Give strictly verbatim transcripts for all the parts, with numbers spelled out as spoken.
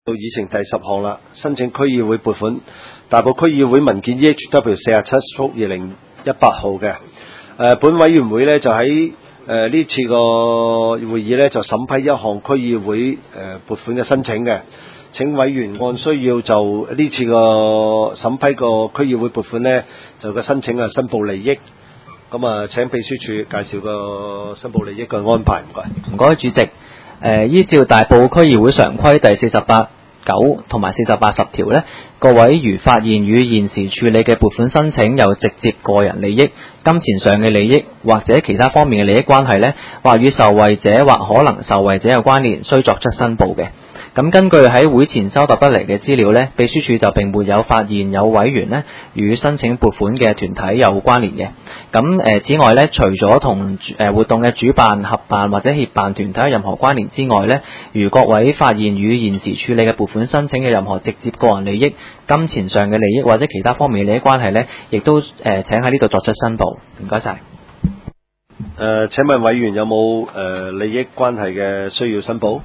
到議程第十項啦，申請區議會撥款，大埔區議會文件 E H W 四十七屬二零一八號嘅。誒、呃，本委員會呢就喺誒呢次個會議呢就審批一項區議會誒撥款嘅申請嘅。請委員按需要就呢次個審批個區議會撥款呢，就個申請啊申報利益。咁啊，請秘書處介紹個申報利益嘅安排，唔該。 唔該，主席。誒、呃，依照大埔區議會常規第四十八九同埋四十八十條呢，各位如發現與現時處理嘅撥款申請有直接個人利益、金錢上嘅利益或者其他方面嘅利益關係呢，或與受惠者或可能受惠者有關聯，須作出申報嘅。咁根據喺會前收集得嚟嘅資料呢，秘書處就並沒有發現有委員呢與申請撥款嘅團體有關聯嘅。咁誒、呃，此外呢，除咗同誒活動嘅主辦、合辦或者協辦團體有任何關聯之外呢，如各位發現與現時處理嘅撥款申請嘅任何直接個人利益、金錢上嘅利益或者其他方面嘅利益關係呢，亦都誒、呃、請喺呢度作出申報。唔該晒。誒、 呃，請問委員有冇誒、呃、利益關係嘅需要申報？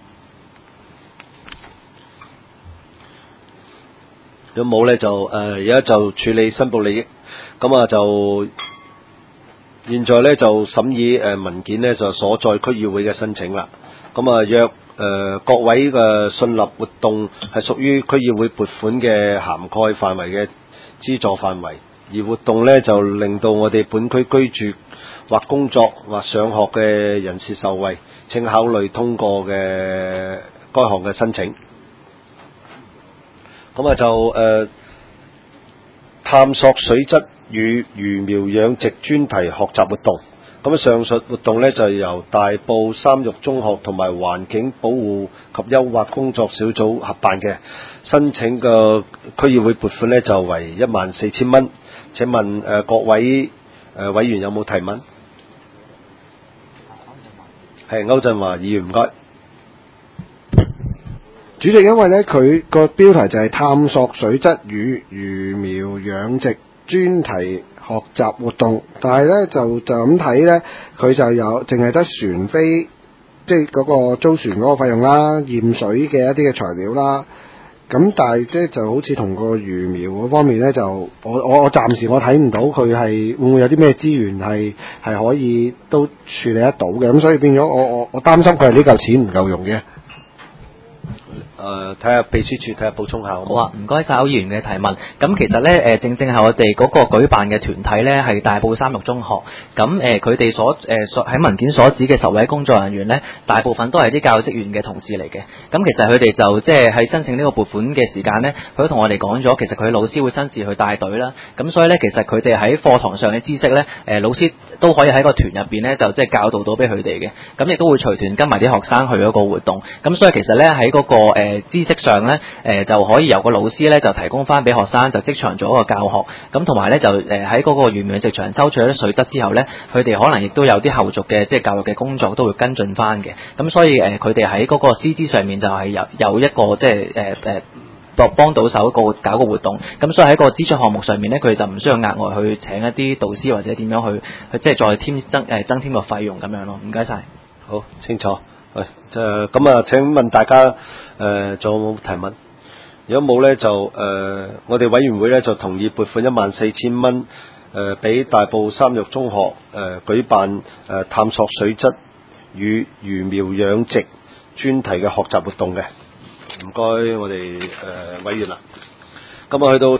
如果冇咧，就誒而家就處理申報利益。咁啊，就現在咧就審議誒文件咧就所在區議會嘅申請啦。咁啊，若誒、呃、各位嘅信納活動係屬於區議會撥款嘅涵蓋範圍嘅資助範圍，而活動咧就令到我哋本區居住或工作或上學嘅人士受惠，請考慮通過嘅該項嘅申請。咁啊就誒、呃、探索水質與魚苗養殖專題學習活動。咁上述活動呢，就由大埔三育中學同埋環境保護及優化工作小組合辦嘅，申請嘅區議會撥款呢，就為一萬四千蚊。請問誒、呃、各位誒、呃、委員有冇提問？係歐振華議員，唔該。 主席，因為咧佢個標題就係探索水質與魚苗養殖專題學習活動，但係咧就就咁睇咧，佢就有淨係得船飛，即係嗰個租船嗰個費用啦，驗水嘅一啲嘅材料啦。咁但係即係就好似同個魚苗嗰方面咧，就我我我暫時我睇唔到佢係會唔會有啲咩資源係係可以都處理得到嘅，咁所以變咗我我我擔心佢係呢嚿錢唔夠用嘅。 誒，睇下秘書處睇下補充下好。 好啊，唔該晒歐議員嘅提問。咁其實咧，誒正正係我哋嗰個舉辦嘅團體咧，係大埔三育中學。咁誒，佢哋所誒所喺文件所指嘅十位工作人員咧，大部分都係啲教職員嘅同事嚟嘅。咁其實佢哋就即係喺申請呢個撥款嘅時間咧，佢都同我哋講咗，其實佢老師會親自去帶隊啦。咁所以咧，其實佢哋喺課堂上嘅知識咧，誒老師都可以喺個團入邊咧，就即係教導到俾佢哋嘅。咁亦都會隨團跟埋啲學生去嗰個活動。咁所以其實咧喺嗰個誒、呃知識上咧，誒、呃、就可以由個老師咧就提供翻俾學生，就即場做一個教學。咁同埋咧就誒喺嗰個魚苗養殖場抽取咗啲水質之後咧，佢哋可能亦都有啲後續嘅即係教育嘅工作都會跟進翻嘅。咁所以誒佢哋喺嗰個師資上面就係有有一個即係誒誒幫幫到手個搞個活動。咁所以喺個支出項目上面咧，佢哋就唔需要額外去請一啲導師或者點樣去去即係再添增誒增添個費用咁樣咯。唔該晒。 好清楚。喂，誒咁啊！請問大家誒仲有冇提問？如果冇咧，就誒、呃、我哋委員會咧就同意撥款一萬四千蚊誒，俾、呃、大埔三育中學誒、呃、舉辦誒、呃、探索水質與魚苗養殖專題嘅學習活動嘅。唔該，我哋誒、呃、委員啦。咁啊，去到